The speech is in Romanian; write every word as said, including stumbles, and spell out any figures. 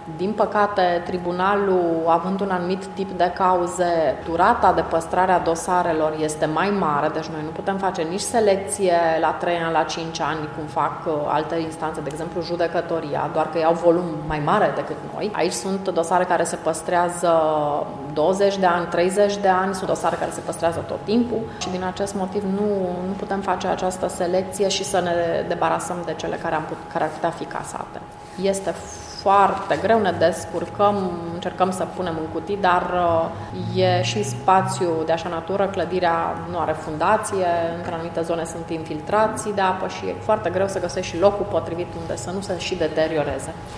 Din păcate, tribunalul, având un anumit tip de cauze, durata de păstrare a dosarelor este mai mare, deci noi nu putem face nici selecție la trei ani, la cinci ani, cum fac alte instanțe, de exemplu judecătoria, doar că iau volum mai mare decât noi. Aici sunt dosare care se păstrează douăzeci de ani, treizeci de ani, sunt dosare care se păstrează tot timpul și din acest motiv nu, nu putem face această selecție și să ne debarasăm de cele care, am put, care ar putea fi casate. Este foarte greu, ne descurcăm, încercăm să punem în cutii, dar e și spațiu de așa natură, clădirea nu are fundație, într anumite zone sunt infiltrații de apă și e foarte greu să găsești și locul potrivit unde să nu se și deterioreze.